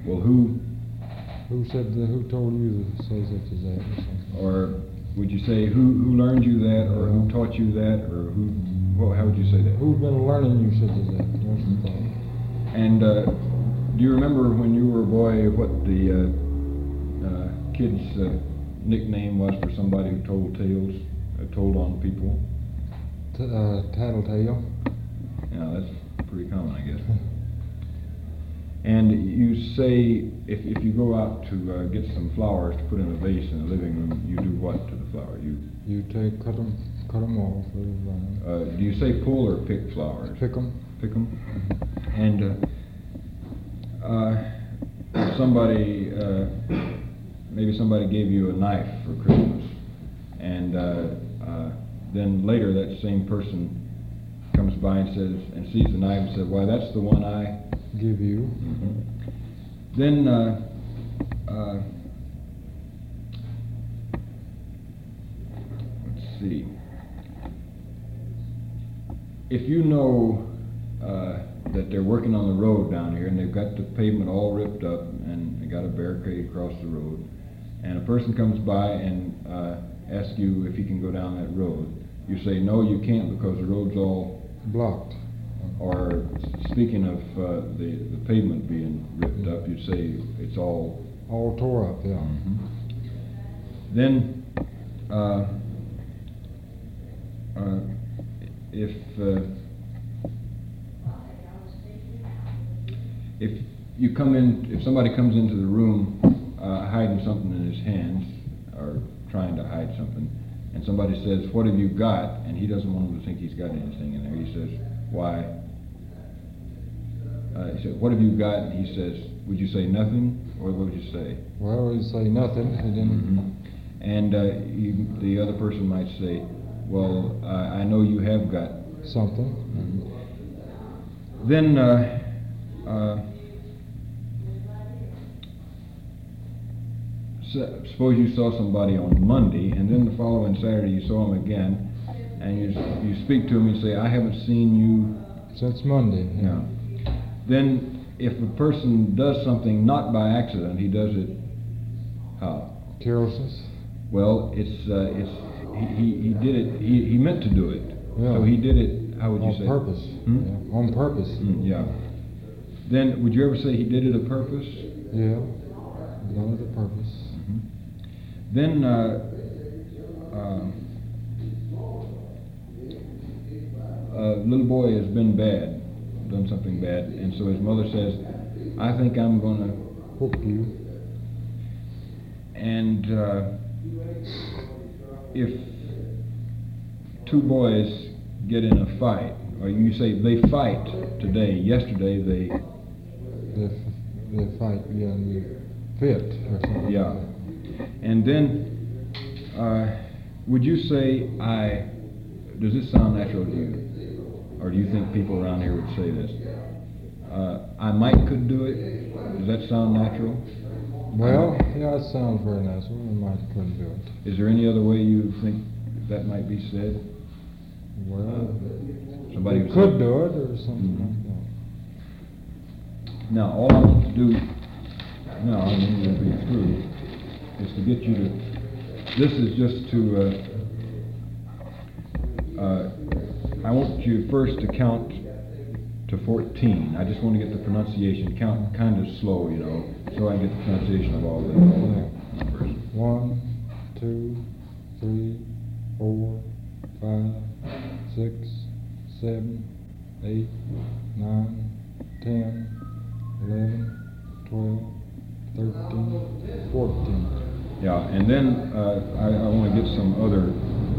Well, who Who told you to say such as that or something? or would you say who learned you that, or who taught you that, or who? Well, how would you say that? Who's been learning you such as that? That's the thing. And do you remember when you were a boy what the kid's nickname was for somebody who told tales, told on people? Tattletale. Yeah, that's pretty common, I guess. And you say if you go out to get some flowers to put in a vase in the living room, you do what to the flower? You cut them off. Do you say pull or pick flowers? Pick them. Pick them. And somebody, maybe somebody gave you a knife for Christmas, and then later that same person comes by and says, and sees the knife and says, "Why, that's the one I give you." Mm-hmm. Then let's see. If you know that they're working on the road down here and they've got the pavement all ripped up and they got a barricade across the road, and a person comes by and asks you if he can go down that road, you say, "No, you can't, because the road's all blocked." Or speaking of the pavement being ripped up, you'd say it's all tore up. Yeah. Mm-hmm. Then if you come in, if somebody comes into the room hiding something in his hands or trying to hide something, and somebody says, "What have you got?" and he doesn't want them to think he's got anything in there, he says, "Why?" He said, "What have you got?" and he says, "Would you say nothing?" or what would you say? Well, we'd say nothing. He didn't. Mm-hmm. And the other person might say, "Well, I know you have got something." Mm-hmm. Then suppose you saw somebody on Monday, and then the following Saturday you saw him again, and you speak to him and say, "I haven't seen you since Monday." Yeah. Then if a person does something not by accident, he does it how? Carelessness. Well, he did it. He meant to do it. Yeah. So he did it. How would you say? On purpose. Yeah. On purpose. Yeah. Then would you ever say he did it a purpose? Yeah. Done it a purpose. Mm-hmm. Then a little boy has been bad, done something bad, and so his mother says, "I think I'm going to whoop you." And if two boys get in a fight, or you say they fight today, yesterday they fight, yeah, and they fit or something. Yeah. And then would you say does this sound natural to you? Or do you think people around here would say this? I could do it. Does that sound natural? Well, yeah, it sounds very natural. I couldn't do it. Is there any other way you think that might be said? Well, somebody could do it or something like that. Now, all I want to do now, and then we'll be through, is to get you to. This is just to. I want you first to count to 14. I just want to get the pronunciation, count kind of slow, so I can get the pronunciation of all the numbers. 1, 2, 3, 4, 5, 6, 7, 8, 9, 10, 11, 12, 13, 14. Yeah, and then I want to get some other.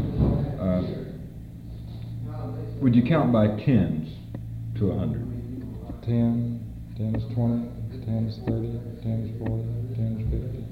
Would you count by tens to 100? 10 is 20, 10 is 30, 10 is 40, 10 is 50.